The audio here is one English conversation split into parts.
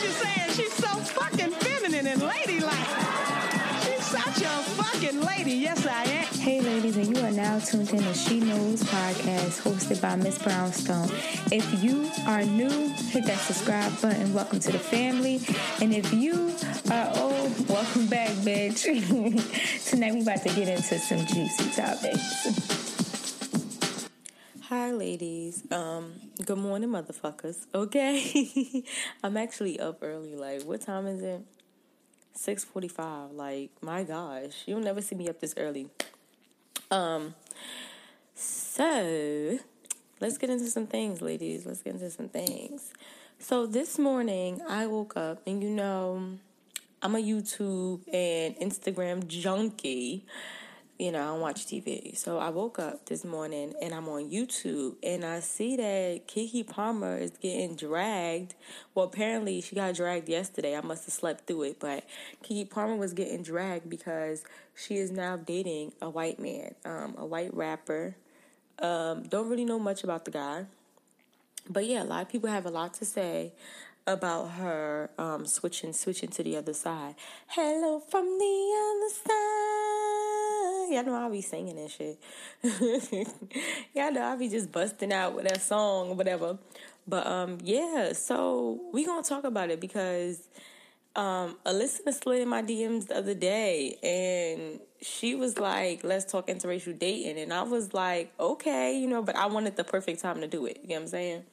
you saying she's so fucking feminine and ladylike. She's such a fucking lady. Yes, I am. Hey, ladies, and you are now tuned in to She Knows podcast, hosted by Miss Brownstone. If you are new, hit that subscribe button. Welcome to the family. And if you are old, welcome back, bitch. Tonight, we about to get into some juicy topics. Hi, ladies. Good morning, motherfuckers. Okay. I'm actually up early. Like, what time is it? 6:45. Like, my gosh. You'll never see me up this early. So let's get into some things, ladies. Let's get into some things. So this morning I woke up and I'm a YouTube and Instagram junkie. I don't watch TV. So I woke up this morning and I'm on YouTube and I see that Keke Palmer is getting dragged. Well, apparently she got dragged yesterday. I must have slept through it. But Keke Palmer was getting dragged because she is now dating a white man, a white rapper. Don't really know much about the guy. But yeah, a lot of people have a lot to say about her switching to the other side. Hello from the other side. Y'all know I'll be singing and shit. Y'all know I'll be just busting out with that song or whatever. But yeah, so we gonna talk about it because a listener slid in my DMs the other day and she was like, let's talk interracial dating. And I was like, okay, but I wanted the perfect time to do it. You know what I'm saying?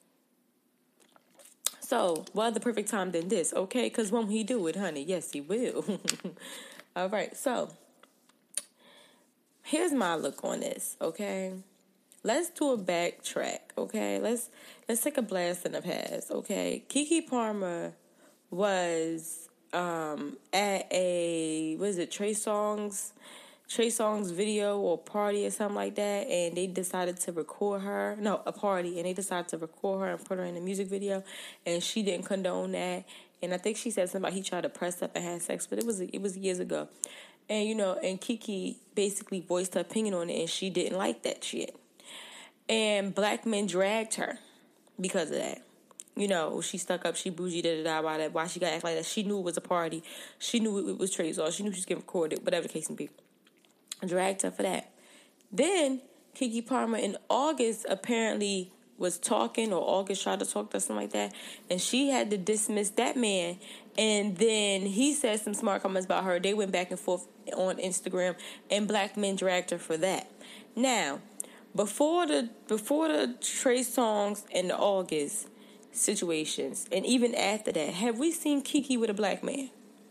So, what the perfect time than this, okay? Because when he do it, honey, yes, he will. All right, so here's my look on this, okay? Let's do a backtrack, okay? Let's take a blast in the past, okay? Keke Palmer was at a, Trey Songz video or party or something like that, and they decided to record her. No, a party, and they decided to record her and put her in a music video, and she didn't condone that. And I think she said something about he tried to press up and have sex, but it was years ago. And and Keke basically voiced her opinion on it, and she didn't like that shit. And black men dragged her because of that. She stuck up, she bougie, why she got to act like that. She knew it was a party. She knew it was Trey Songz. She knew she was getting recorded, whatever the case may be. Dragged her for that. Then Keke Palmer in August apparently was talking, or August tried to talk to her, something like that, and she had to dismiss that man. And then he said some smart comments about her. They went back and forth on Instagram, and black men dragged her for that. Now, before the Trey Songz and the August situations, and even after that, have we seen Keke with a black man?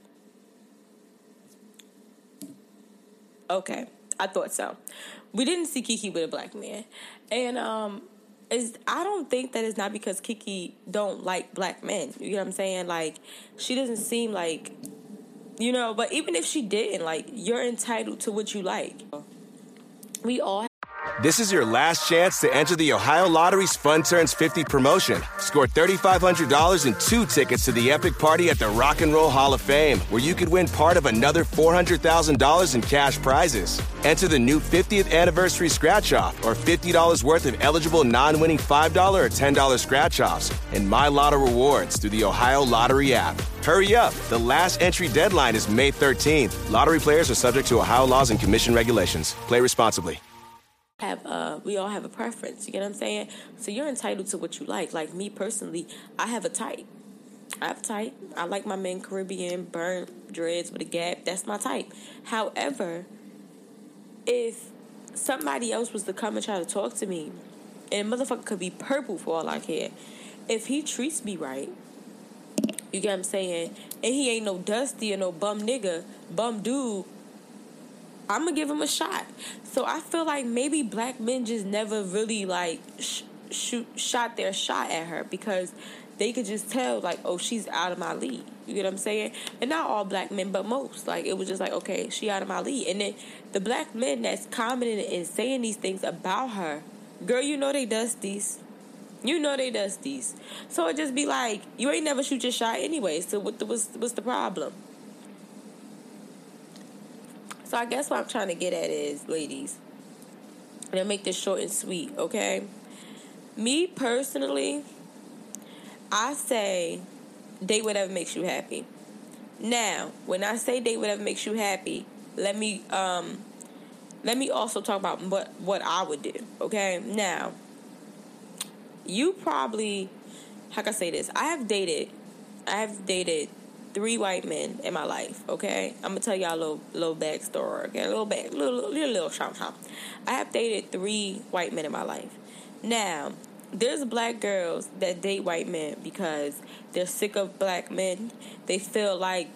Okay, I thought so. We didn't see Keke with a black man. And I don't think that it's not because Keke don't like black men. You know what I'm saying? Like, she doesn't seem like, but even if she didn't, like, you're entitled to what you like. We all. This is your last chance to enter the Ohio Lottery's Fun Turns 50 promotion. Score $3,500 and 2 tickets to the epic party at the Rock and Roll Hall of Fame, where you could win part of another $400,000 in cash prizes. Enter the new 50th anniversary scratch-off, or $50 worth of eligible non-winning $5 or $10 scratch-offs, and My Lotto rewards through the Ohio Lottery app. Hurry up. The last entry deadline is May 13th. Lottery players are subject to Ohio laws and commission regulations. Play responsibly. We all have a preference, you get what I'm saying? So you're entitled to what you like. Like me personally, I have a type. I like my men Caribbean, burnt dreads with a gap. That's my type. However, if somebody else was to come and try to talk to me, and motherfucker could be purple for all I care, if he treats me right, you get what I'm saying, and he ain't no dusty or no bum nigga, bum dude, I'm going to give him a shot. So I feel like maybe black men just never really, like, shot their shot at her because they could just tell, like, oh, she's out of my league. You get what I'm saying? And not all black men, but most. Like, it was just like, okay, she out of my league. And then the black men that's commenting and saying these things about her, girl, they dusties. They dusties. So it just be like, you ain't never shoot your shot anyway. So what's the problem? So I guess what I'm trying to get at is, ladies, and I'll make this short and sweet, okay? Me personally, I say date whatever makes you happy. Now, when I say date whatever makes you happy, let me also talk about what I would do. Okay, now you probably, how can I say this? I have dated 3 white men in my life. Okay, I'm gonna tell y'all a little backstory. Okay, a little shop. I have dated 3 white men in my life. Now, there's black girls that date white men because they're sick of black men. They feel like,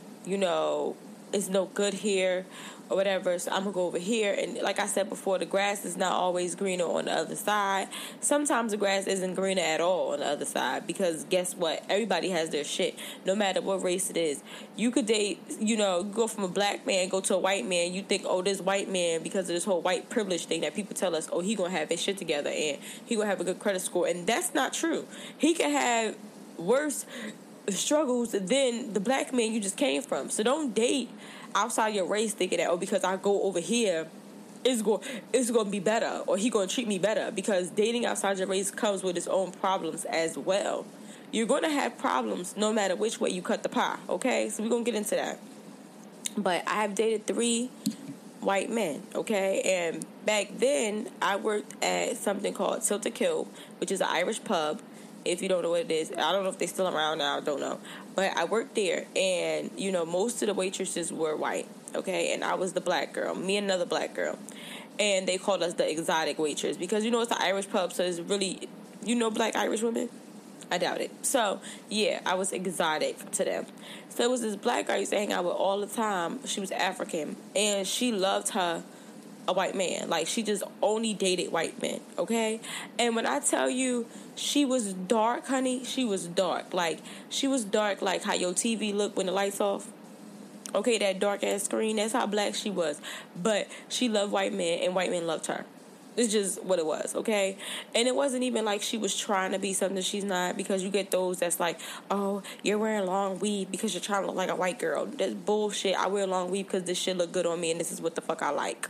it's no good here or whatever, so I'm going to go over here. And like I said before, the grass is not always greener on the other side. Sometimes the grass isn't greener at all on the other side because guess what? Everybody has their shit, no matter what race it is. You could date, go from a black man, go to a white man. You think, this white man, because of this whole white privilege thing that people tell us, he going to have his shit together and he going to have a good credit score. And that's not true. He can have worse struggles than the black man you just came from. So don't date outside your race thinking that, because I go over here, it's going to be better, or he going to treat me better, because dating outside your race comes with its own problems as well. You're going to have problems no matter which way you cut the pie, okay? So we're going to get into that. But I have dated 3 white men, okay? And back then, I worked at something called Tilted Kill, which is an Irish pub. If you don't know what it is, I don't know if they're still around now, I don't know. But I worked there, and, most of the waitresses were white, okay? And I was the black girl, me and another black girl. And they called us the exotic waitress because, it's an Irish pub, so it's really, black Irish women? I doubt it. So, yeah, I was exotic to them. So it was this black girl I used to hang out with all the time. She was African, and she loved a white man. Like, she just only dated white men, okay? And when I tell you she was dark, honey, she was dark. Like, she was dark like how your TV look when the lights off. Okay, that dark-ass screen, that's how black she was. But she loved white men, and white men loved her. It's just what it was, okay? And it wasn't even like she was trying to be something she's not, because you get those that's like, you're wearing long weave because you're trying to look like a white girl. That's bullshit. I wear long weave because this shit look good on me, and this is what the fuck I like.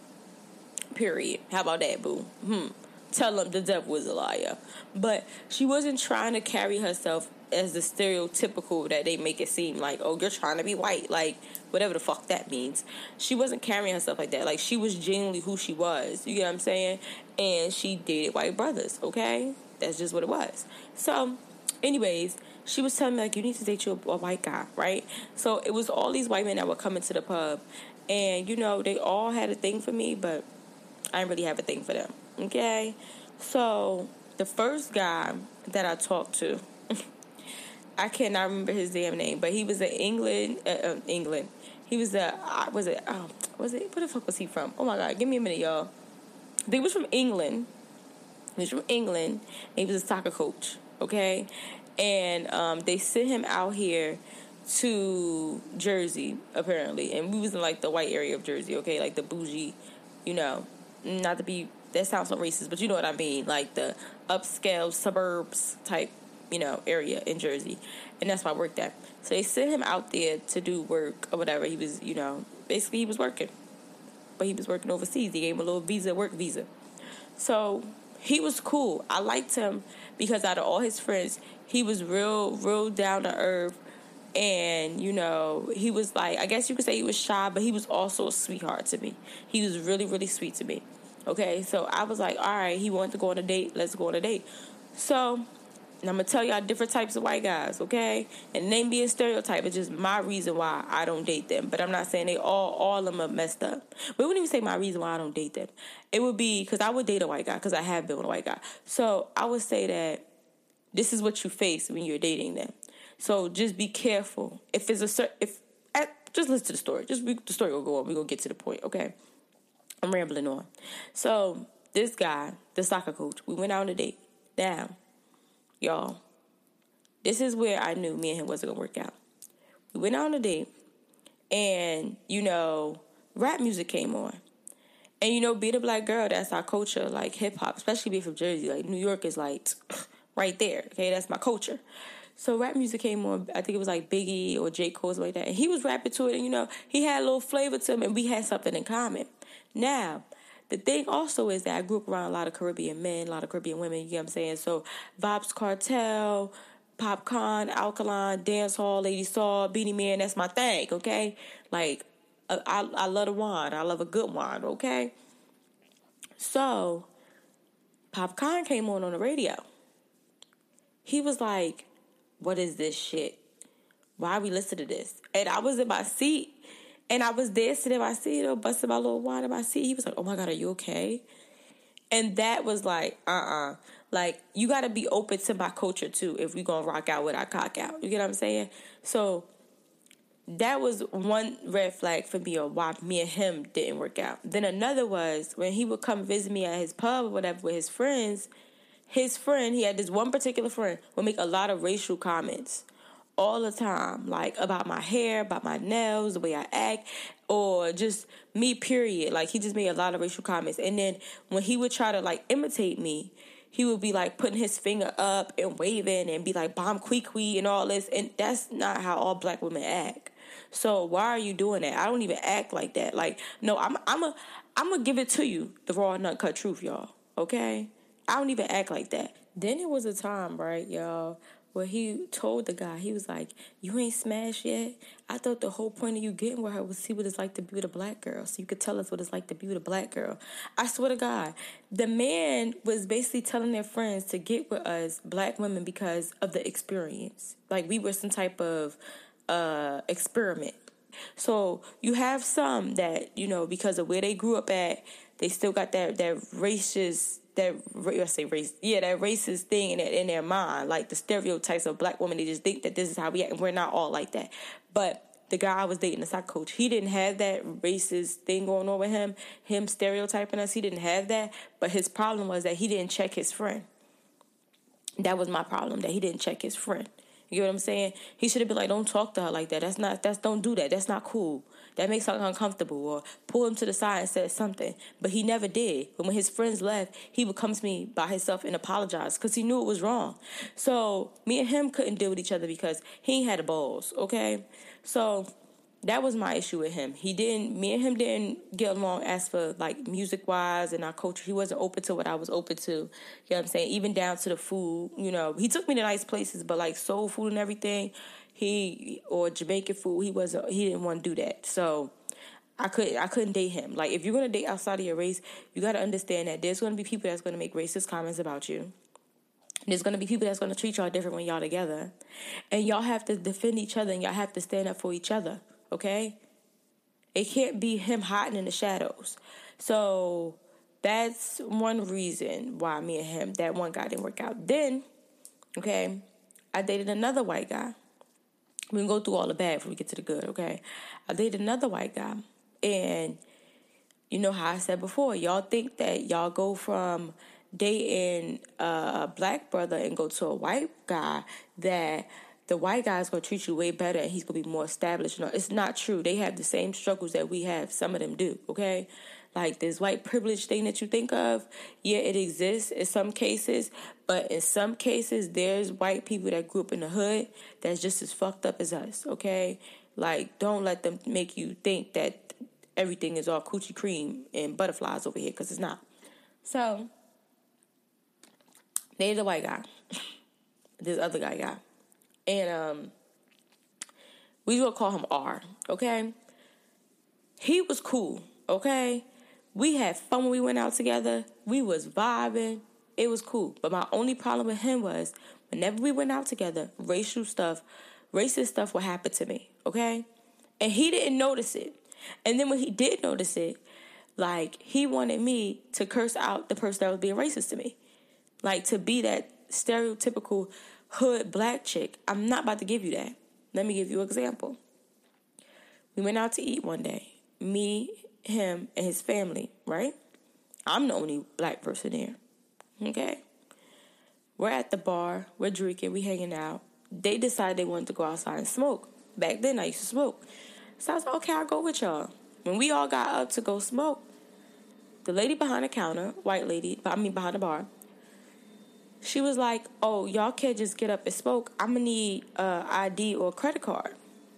Period. How about that, boo? Tell them the devil was a liar. But she wasn't trying to carry herself as the stereotypical that they make it seem like, you're trying to be white. Like, whatever the fuck that means. She wasn't carrying herself like that. Like, she was genuinely who she was. You get what I'm saying? And she dated white brothers, okay? That's just what it was. So, anyways, she was telling me, like, you need to date a white guy, right? So, it was all these white men that were coming to the pub. And, they all had a thing for me, but I didn't really have a thing for them, okay? So, the first guy that I talked to, I cannot remember his damn name, but he was in England. He was what the fuck was he from? Oh my God, give me a minute, y'all. He was from England. And he was a soccer coach, okay? And they sent him out here to Jersey, apparently. And we was in, like, the white area of Jersey, okay? Like, the bougie, not to be, that sounds so racist, but you know what I mean. Like, the upscale suburbs type, area in Jersey. And that's why I worked at. So they sent him out there to do work or whatever. He was, basically he was working. But he was working overseas. They gave him a little work visa. So he was cool. I liked him because out of all his friends, he was real down to earth. And, he was like, I guess you could say he was shy, but he was also a sweetheart to me. He was really, really sweet to me. Okay, so I was like, all right, he wanted to go on a date. Let's go on a date. So, and I'm going to tell y'all different types of white guys, okay? And they ain't be a stereotype. It's just my reason why I don't date them. But I'm not saying they all of them are messed up. But it wouldn't even say my reason why I don't date them. It would be because I would date a white guy because I have been with a white guy. So I would say that this is what you face when you're dating them. So just be careful. Just listen to the story. The story will go on. We're going to get to the point, okay? I'm rambling on. So this guy, the soccer coach, we went out on a date. Now, y'all, this is where I knew me and him wasn't going to work out. We went out on a date, and, rap music came on. And, being a black girl, that's our culture, like hip-hop, especially being from Jersey. Like, New York is, like, right there, okay? That's my culture. So rap music came on, I think it was like Biggie or J. Cole, something like that. And he was rapping to it, and, he had a little flavor to him, and we had something in common. Now, the thing also is that I grew up around a lot of Caribbean men, a lot of Caribbean women, you get what I'm saying? So Vybz Kartel, Popcorn, Alkaline, Dancehall, Lady Saw, Beanie Man, that's my thing, okay? Like, I love the wine. I love a good wine, okay? So, Popcorn came on the radio. He was like, what is this shit? Why we listen to this? And I was in my seat, and I was there sitting in my seat, busting my little wine in my seat. He was like, oh my God, are you okay? And that was like, Like, you got to be open to my culture, too, if we going to rock out with our cock out. You get what I'm saying? So, that was one red flag for me, or why me and him didn't work out. Then another was, when he would come visit me at his pub or whatever with his friends, he had this one particular friend, would make a lot of racial comments all the time, like about my hair, about my nails, the way I act, or just me, period. Like, he just made a lot of racial comments. And then when he would try to, like, imitate me, he would be, like, putting his finger up and waving and be like, bomb kwee and all this. And that's not how all black women act. So why are you doing that? I don't even act like that. Like, no, I'm a give it to you, the raw and uncut truth, y'all. Okay? I don't even act like that. Then it was a time, right, y'all, where he told the guy, he was like, you ain't smashed yet? I thought the whole point of you getting with her was see what it's like to be with a black girl, so you could tell us what it's like to be with a black girl. I swear to God, the man was basically telling their friends to get with us, black women, because of the experience. Like, we were some type of experiment. So you have some that, you know, because of where they grew up at, they still got that racist, that racist thing in their mind, like the stereotypes of black women. They just think that this is how we act, and we're not all like that. But the guy I was dating, the soccer coach, he didn't have that racist thing going on with him stereotyping us. He didn't have that, but his problem was that he didn't check his friend. That was my problem, that he didn't check his friend. You know what I'm saying? He should have been like, don't talk to her like that. Don't do that. That's not cool. That makes her uncomfortable. Or pull him to the side and say something. But he never did. But when his friends left, he would come to me by himself and apologize because he knew it was wrong. So me and him couldn't deal with each other because he ain't had the balls, okay? So that was my issue with him. Me and him didn't get along as for, like, music-wise and our culture. He wasn't open to what I was open to. You know what I'm saying? Even down to the food, you know. He took me to nice places, but, like, soul food and everything, or Jamaican food, he didn't want to do that. So I couldn't date him. Like, if you're going to date outside of your race, you got to understand that there's going to be people that's going to make racist comments about you. There's going to be people that's going to treat y'all different when y'all together. And y'all have to defend each other, and y'all have to stand up for each other. Okay? It can't be him hiding in the shadows. So that's one reason why me and him, that one guy, didn't work out. Then, okay, I dated another white guy. We can go through all the bad before we get to the good, okay? I dated another white guy. And you know how I said before, y'all think that y'all go from dating a black brother and go to a white guy, that the white guy is going to treat you way better and he's going to be more established. No, it's not true. They have the same struggles that we have. Some of them do, okay? Like, this white privilege thing that you think of, yeah, it exists in some cases, but in some cases, there's white people that grew up in the hood that's just as fucked up as us, okay? Like, don't let them make you think that everything is all coochie cream and butterflies over here, because it's not. So, they're the white guy. This other guy. And we will call him R, okay? He was cool, okay? We had fun when we went out together. We was vibing. It was cool. But my only problem with him was, whenever we went out together, racist stuff would happen to me, okay? And he didn't notice it. And then when he did notice it, like, he wanted me to curse out the person that was being racist to me. Like, to be that stereotypical hood black chick. I'm not about to give you that. Let me give you an example. We went out to eat one day. Me, him, and his family, right? I'm the only black person there. Okay? We're at the bar. We're drinking. We hanging out. They decided they wanted to go outside and smoke. Back then, I used to smoke. So I was like, okay, I'll go with y'all. When we all got up to go smoke, the lady behind the counter, white lady, behind the bar, she was like, oh, y'all can't just get up and smoke. I'm going to need ID or a credit card.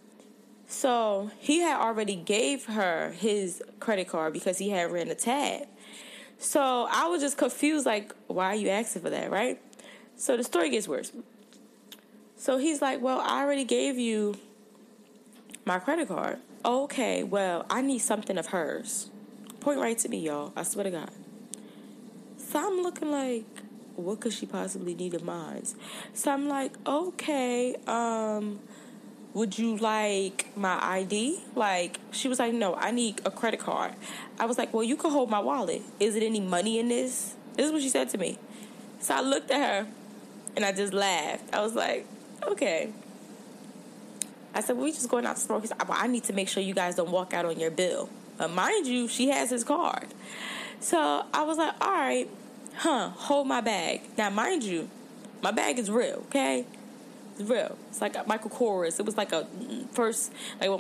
So he had already gave her his credit card because he had ran a tab. So I was just confused, like, why are you asking for that, right? So the story gets worse. So he's like, well, I already gave you my credit card. Okay, well, I need something of hers. Point right to me, y'all. I swear to God. So I'm looking like, what could she possibly need of mine? So I'm like, okay, would you like my ID? Like, she was like, no, I need a credit card. I was like, well, you can hold my wallet. Is it any money in this? This is what she said to me. So I looked at her, and I just laughed. I was like, okay. I said, well, we just going out to smoke. He said, well, I need to make sure you guys don't walk out on your bill. Mind you, she has his card. So I was like, all right, hold my bag. Now, mind you, my bag is real, okay? It's real. It's like a Michael Kors. It was like a first,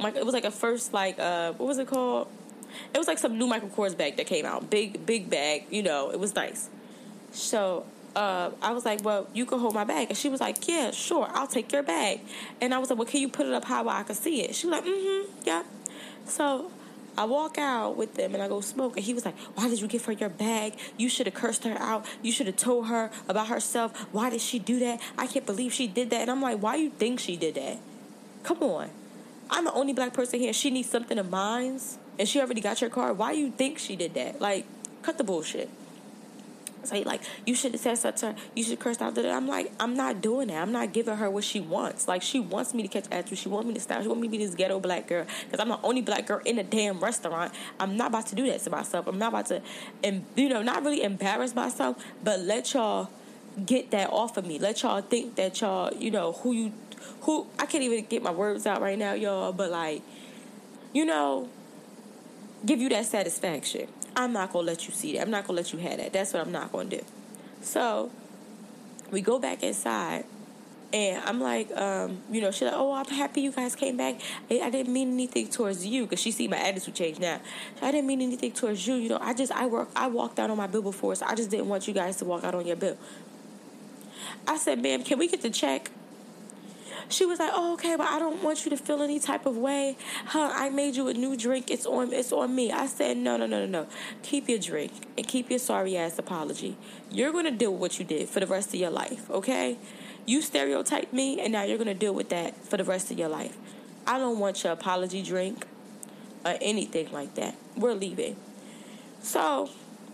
what was it called? It was like some new Michael Kors bag that came out. Big bag, you know, it was nice. So I was like, well, you can hold my bag. And she was like, yeah, sure, I'll take your bag. And I was like, well, can you put it up high where I can see it? She was like, yeah. So I walk out with them and I go smoke. And he was like, why did you give her your bag? You should have cursed her out. You should have told her about herself. Why did she do that? I can't believe she did that. And I'm like, why do you think she did that? Come on. I'm the only black person here. She needs something of mine. And she already got your card. Why do you think she did that? Like, cut the bullshit. Say, like, you should have said something to her. You should have cursed out. I'm like, I'm not doing that. I'm not giving her what she wants. Like, she wants me to catch attitude. She wants me to style. She wants me to be this ghetto black girl. Because I'm the only black girl in a damn restaurant. I'm not about to do that to myself. I'm not about to, not really embarrass myself, but let y'all get that off of me. Let y'all think that y'all, who I can't even get my words out right now, y'all, but like, give you that satisfaction. I'm not going to let you see that. I'm not going to let you have that. That's what I'm not going to do. So we go back inside, and I'm like, she's like, oh, I'm happy you guys came back. I didn't mean anything towards you, because she see my attitude change now. I didn't mean anything towards you. I walked out on my bill before, so I just didn't want you guys to walk out on your bill. I said, ma'am, can we get the check? She was like, oh, okay, but I don't want you to feel any type of way. I made you a new drink. It's on me. I said, no. Keep your drink and keep your sorry-ass apology. You're going to deal with what you did for the rest of your life, okay? You stereotyped me, and now you're going to deal with that for the rest of your life. I don't want your apology drink or anything like that. We're leaving. So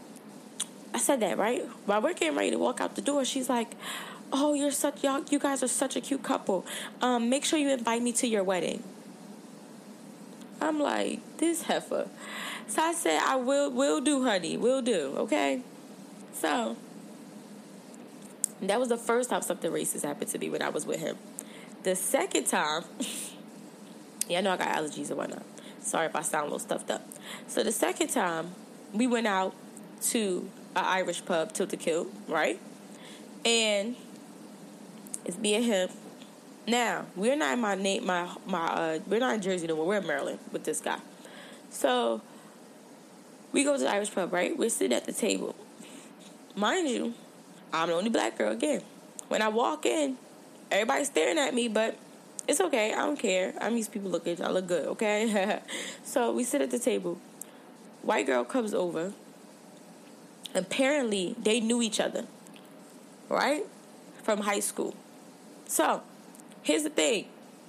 I said that, right? While we're getting ready to walk out the door, she's like, oh, you guys are such a cute couple. Make sure you invite me to your wedding. I'm like, this heifer. So I said, I will do, honey. Will do, okay? So that was the first time something racist happened to me when I was with him. The second time, I know I got allergies and whatnot. Sorry if I sound a little stuffed up. So the second time, we went out to an Irish pub, Tilted Kilt, right? And it's me and him. Now, we're not in we're not in Jersey no more. We're in Maryland with this guy. So we go to the Irish pub, right? We're sitting at the table. Mind you, I'm the only black girl again. When I walk in, everybody's staring at me, but it's okay. I don't care. I'm used to people looking. I look good, okay? So we sit at the table. White girl comes over. Apparently, they knew each other, right? From high school. So, here's the thing.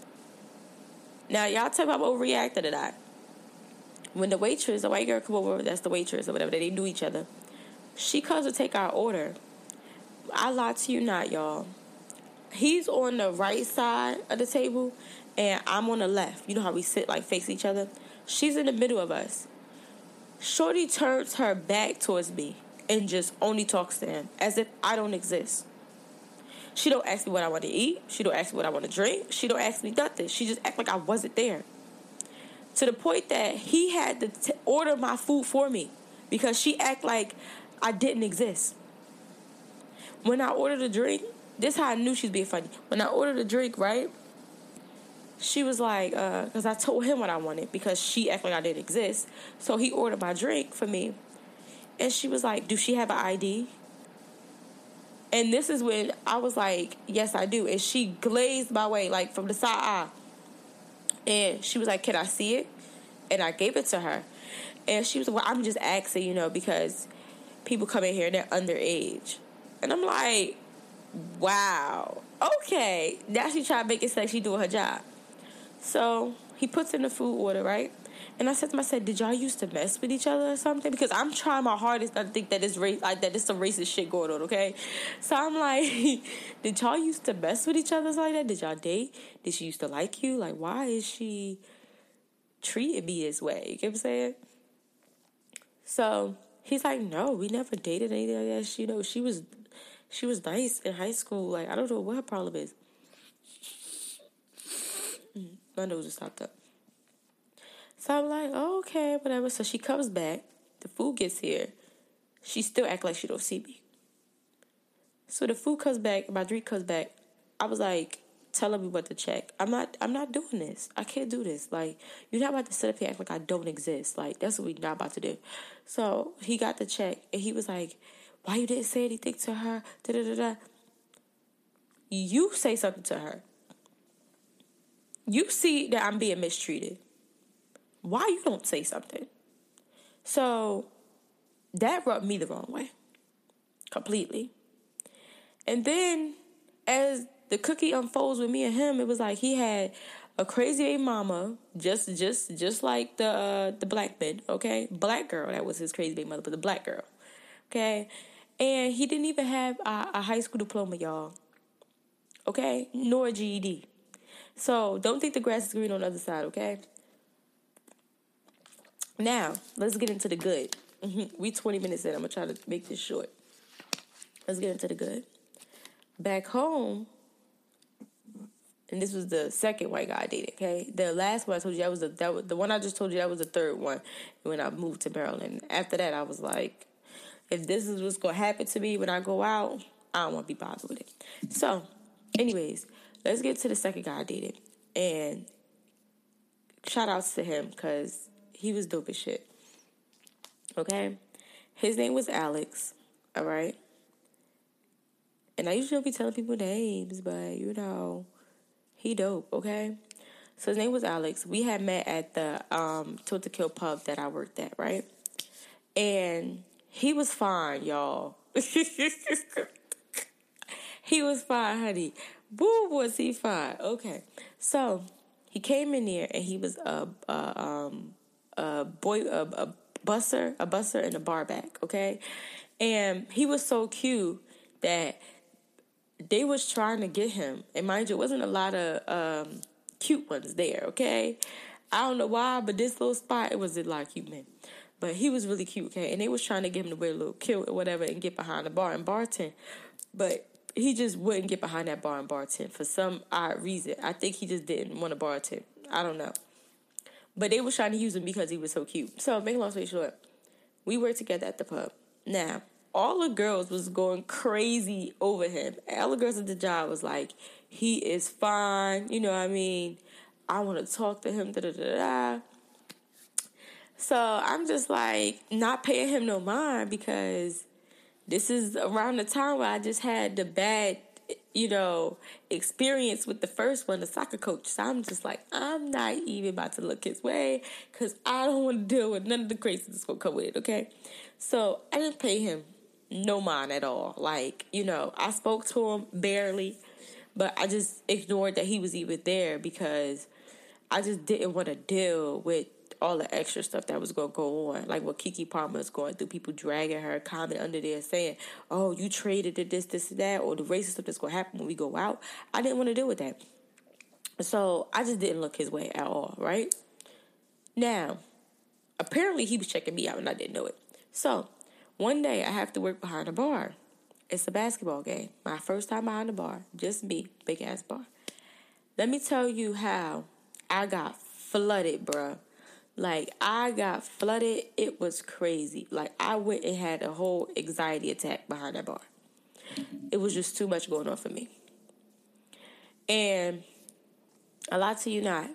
Now, y'all tell me I'm overreacting to that. When the white girl come over, that's the waitress or whatever, they knew each other. She comes to take our order. I lie to you not, y'all. He's on the right side of the table, and I'm on the left. You know how we sit, like, face each other? She's in the middle of us. Shorty turns her back towards me and just only talks to him as if I don't exist. She don't ask me what I want to eat. She don't ask me what I want to drink. She don't ask me nothing. She just act like I wasn't there. To the point that he had to order my food for me because she act like I didn't exist. When I ordered a drink, this is how I knew she was being funny. When I ordered a drink, right, she was like, because I told him what I wanted because she acted like I didn't exist. So he ordered my drink for me. And she was like, do she have an ID? And this is when I was like, yes, I do. And she glazed my way, like, from the side eye. And she was like, can I see it? And I gave it to her. And she was like, well, I'm just asking, because people come in here and they're underage. And I'm like, wow. Okay, now she trying to make it like she doing her job. So he puts in the food order, right? And I said to myself, did y'all used to mess with each other or something? Because I'm trying my hardest not to think that it's that it's some racist shit going on, okay? So I'm like, did y'all used to mess with each other like that? Did y'all date? Did she used to like you? Like, why is she treating me this way? You get what I'm saying? So he's like, no, we never dated anything like that. You know, she was nice in high school. Like, I don't know what her problem is. My nose just stopped up. So I'm like, oh, okay, whatever. So she comes back. The food gets here. She still act like she don't see me. So the food comes back. My drink comes back. I was like, telling me what to check. I'm not doing this. I can't do this. Like, you're not about to sit up here and act like I don't exist. Like, that's what we're not about to do. So he got the check. And he was like, why you didn't say anything to her? Da-da-da-da. You say something to her. You see that I'm being mistreated. Why you don't say something? So that rubbed me the wrong way. Completely. And then as the cookie unfolds with me and him, it was like he had a crazy baby mama, just like the black man, okay? Black girl, that was his crazy baby mother, but the black girl, okay? And he didn't even have a high school diploma, y'all, okay? Nor a GED. So don't think the grass is green on the other side, okay? Now, let's get into the good. We 20 minutes in. I'm going to try to make this short. Let's get into the good. Back home, and this was the second white guy I dated, okay? The last one I told you, that was the one I just told you, that was the third one when I moved to Maryland. After that, I was like, if this is what's going to happen to me when I go out, I don't want to be bothered with it. So, anyways, let's get to the second guy I dated. And shout outs to him because he was dope as shit. Okay? His name was Alex. All right? And I usually don't be telling people names, but, you know, he dope, okay? So his name was Alex. We had met at the Tilted Kill pub that I worked at, right? And he was fine, y'all. He was fine, honey. Boo, was he fine? Okay. So he came in there and he was a busser and a bar back, okay? And he was so cute that they was trying to get him. And mind you, it wasn't a lot of cute ones there, okay? I don't know why, but this little spot, it was a lot of cute men. But he was really cute, okay? And they was trying to get him to wear a little kilt or whatever and get behind the bar and bartend. But he just wouldn't get behind that bar and bartend for some odd reason. I think he just didn't want to bartend. I don't know. But they was trying to use him because he was so cute. So, make a long story short, we worked together at the pub. Now, all the girls was going crazy over him. All the girls at the job was like, he is fine. You know what I mean? I want to talk to him. Da-da-da-da. So I'm just like not paying him no mind because this is around the time where I just had the bad, you know, experience with the first one, the soccer coach. So I'm just like, I'm not even about to look his way because I don't want to deal with none of the crazy that's going to come with it, okay? So I didn't pay him no mind at all. Like, you know, I spoke to him barely, but I just ignored that he was even there because I just didn't want to deal with all the extra stuff that was going to go on. Like what Keke Palmer is going through, people dragging her, comment under there saying, oh, you traded to this, and that, or the racist stuff that's going to happen when we go out. I didn't want to deal with that. So I just didn't look his way at all, right? Now, apparently he was checking me out and I didn't know it. So one day I have to work behind a bar. It's a basketball game. My first time behind the bar. Just me. Big ass bar. Let me tell you how I got flooded, bruh. Like, I got flooded. It was crazy. Like, I went and had a whole anxiety attack behind that bar. It was just too much going on for me. And a lot to you not.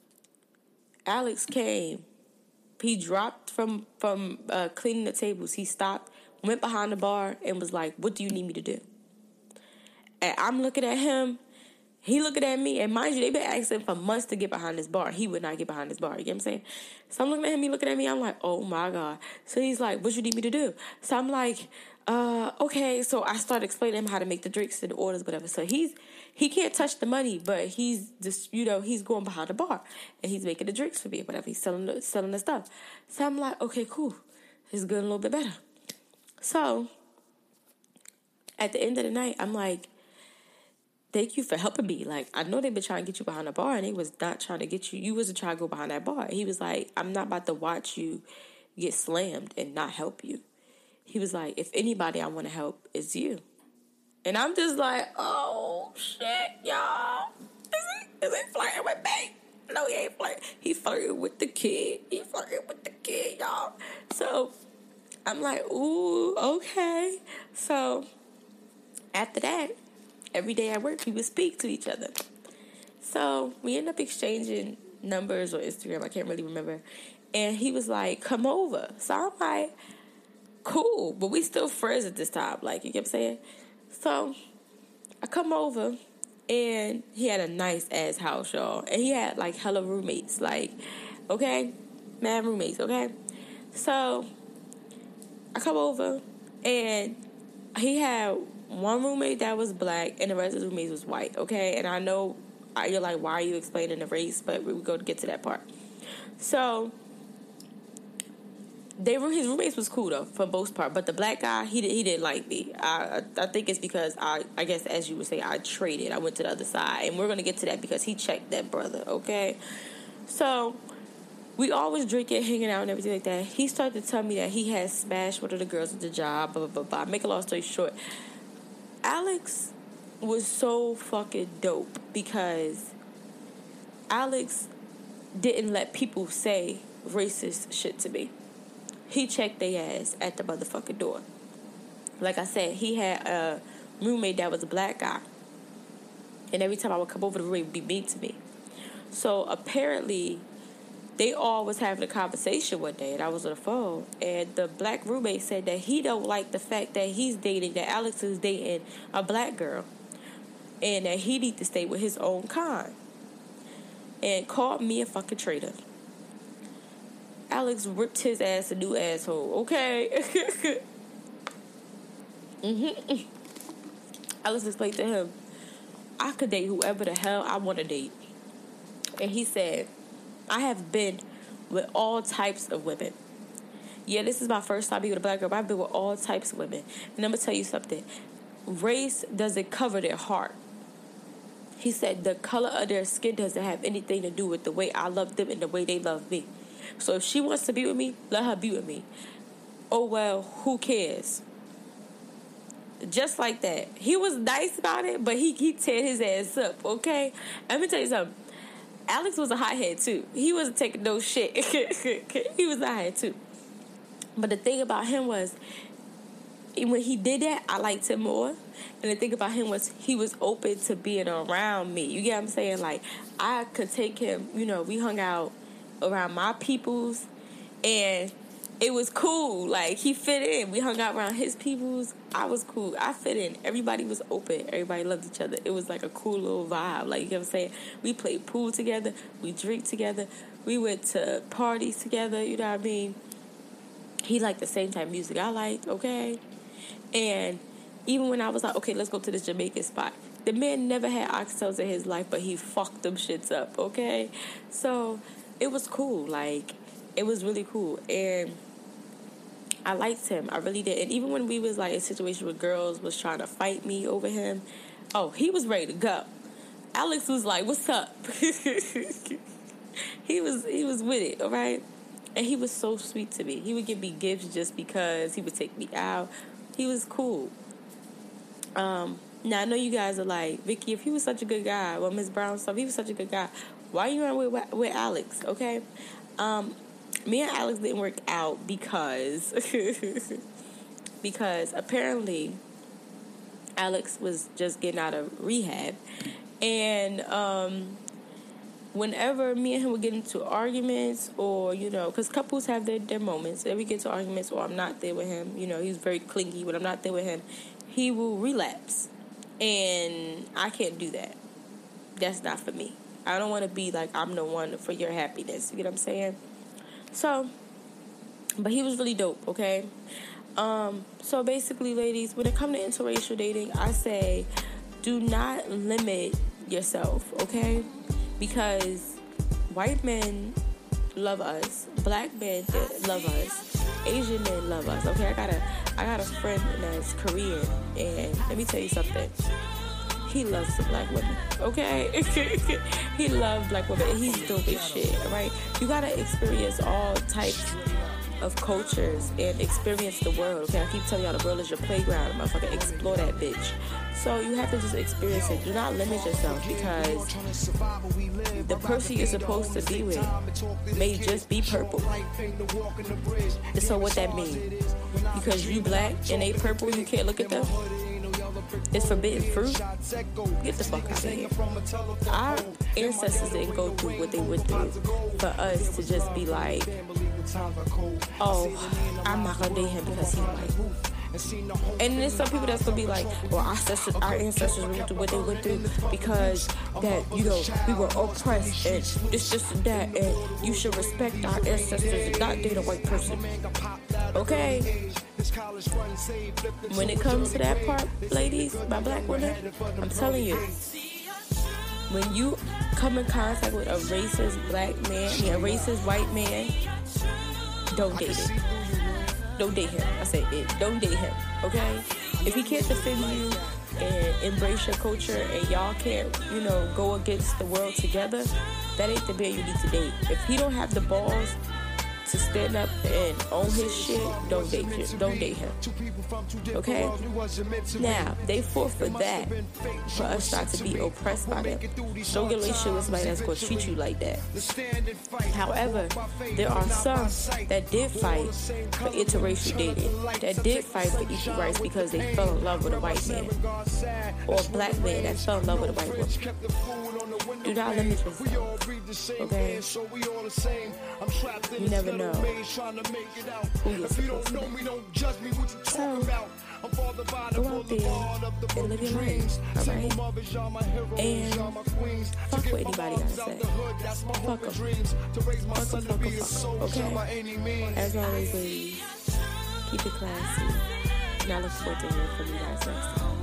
Alex came. He dropped from cleaning the tables. He stopped, went behind the bar, and was like, what do you need me to do? And I'm looking at him, He looking at me, and mind you, they been asking for months to get behind this bar. He would not get behind this bar. You get what I'm saying? So I'm looking at him, he looking at me. I'm like, oh my God. So he's like, what you need me to do? So I'm like, okay. So I started explaining to him how to make the drinks and the orders, whatever. So he can't touch the money, but he's just, he's going behind the bar and he's making the drinks for me, whatever. He's selling the stuff. So I'm like, okay, cool. It's getting a little bit better. So at the end of the night, I'm like, thank you for helping me. Like, I know they've been trying to get you behind the bar, and they was not trying to get you. You wasn't trying to go behind that bar. He was like, I'm not about to watch you get slammed and not help you. He was like, if anybody I want to help, it's you. And I'm just like, oh, shit, y'all. Is he flirting with me? No, he ain't flirting. He flirting with the kid. Y'all. So I'm like, ooh, okay. So after that, every day at work, we would speak to each other. So we ended up exchanging numbers or Instagram. I can't really remember. And he was like, come over. So I'm like, cool. But we still friends at this time. Like, you get what I'm saying? So I come over, and he had a nice-ass house, y'all. And he had, like, hella roommates. Like, okay? Mad roommates, okay? So I come over, and he had one roommate that was black, and the rest of the roommates was white, okay? And I know you're like, why are you explaining the race? But we're going to get to that part. So his roommates was cool, though, for the most part. But the black guy, he didn't like me. I think it's because, I guess, as you would say, I traded. I went to the other side. And we're going to get to that because he checked that brother, okay? So we always drinking, hanging out, and everything like that. He started to tell me that he had smashed one of the girls at the job, blah, blah, blah, blah. Make a long story short, Alex was so fucking dope because Alex didn't let people say racist shit to me. He checked their ass at the motherfucking door. Like I said, he had a roommate that was a black guy. And every time I would come over, the roommate would be mean to me. So apparently, they all was having a conversation one day, and I was on the phone. And the black roommate said that he don't like the fact that Alex is dating a black girl. And that he need to stay with his own kind. And called me a fucking traitor. Alex ripped his ass a new asshole, okay? Alex explained to him, I could date whoever the hell I want to date. And he said, I have been with all types of women. Yeah, this is my first time being with a black girl, but I've been with all types of women. And I'm going to tell you something. Race doesn't cover their heart. He said the color of their skin doesn't have anything to do with the way I love them and the way they love me. So if she wants to be with me, let her be with me. Oh, well, who cares? Just like that. He was nice about it, but he teared his ass up, okay? Let me tell you something. Alex was a hothead, too. He wasn't taking no shit. He was a hothead, too. But the thing about him was, when he did that, I liked him more. And the thing about him was, he was open to being around me. You get what I'm saying? Like, I could take him, we hung out around my peoples, and it was cool. Like, he fit in. We hung out around his peoples. I was cool. I fit in. Everybody was open. Everybody loved each other. It was like a cool little vibe. Like, you know what I'm saying? We played pool together. We drink together. We went to parties together. You know what I mean? He liked the same type of music I liked, okay? And even when I was like, okay, let's go to this Jamaican spot, the man never had oxtails in his life, but he fucked them shits up, okay? So it was cool. Like, it was really cool. And I liked him. I really did. And even when we was, like, in a situation where girls was trying to fight me over him, he was ready to go. Alex was like, what's up? He was with it, all right? And he was so sweet to me. He would give me gifts just because. He would take me out. He was cool. Now, I know you guys are like, Vicky, if he was such a good guy, well, Miss Brown stuff, he was such a good guy, why are you on with Alex, okay? Me and Alex didn't work out because apparently Alex was just getting out of rehab. And whenever me and him would get into arguments, or, because couples have their moments, and we get into arguments, or I'm not there with him, he's very clingy. When I'm not there with him, he will relapse. And I can't do that. that's not for me. I don't want to be like, I'm the one for your happiness. You get what I'm saying? So, but he was really dope, okay? So basically, ladies, when it comes to interracial dating, I say do not limit yourself, okay? Because white men love us, black men love us, Asian men love us, okay? I got a friend that's Korean, and let me tell you something. He loves the black women, okay? He loves black women, and he's dope as shit, right? You gotta experience all types of cultures and experience the world, okay? I keep telling y'all the world is your playground, motherfucker. Explore that bitch. So you have to just experience it. Do not limit yourself, because the person you're supposed to be with may just be purple. So what that means? Because you black and they purple, you can't look at them? It's forbidden fruit? Get the fuck out of here. Our ancestors didn't go through what they went through for us to just be like, oh, I'm not gonna date him because he's white. And there's some people that's gonna be like, well, our ancestors went through what they went through because that, you know, we were oppressed and this and that, and you should respect our ancestors and not date a white person. Okay? When it comes to that part, ladies, my black women, I'm telling you, when you come in contact with a racist black man, a racist white man, don't date him. Don't date him. I say it. Don't date him, okay? If he can't defend you and embrace your culture and y'all can't, you know, go against the world together, that ain't the man you need to date. If he don't have the balls to stand up and own his shit, don't date him. Don't date him. Okay? Now, they fought for that, for us not to be oppressed by them. Don't get a relationship with somebody that's going to treat you like that. However, there are some that did fight for interracial dating, that did fight for equal rights because they fell in love with a white man, or a black man that fell in love with a white woman. Do not limit yourself, okay? You never know who you're supposed to be. So, go out there and live your life, alright? And fuck what anybody gotta say. Fuck them, okay? As always, ladies, keep it classy. And I look forward to hearing from you guys next time.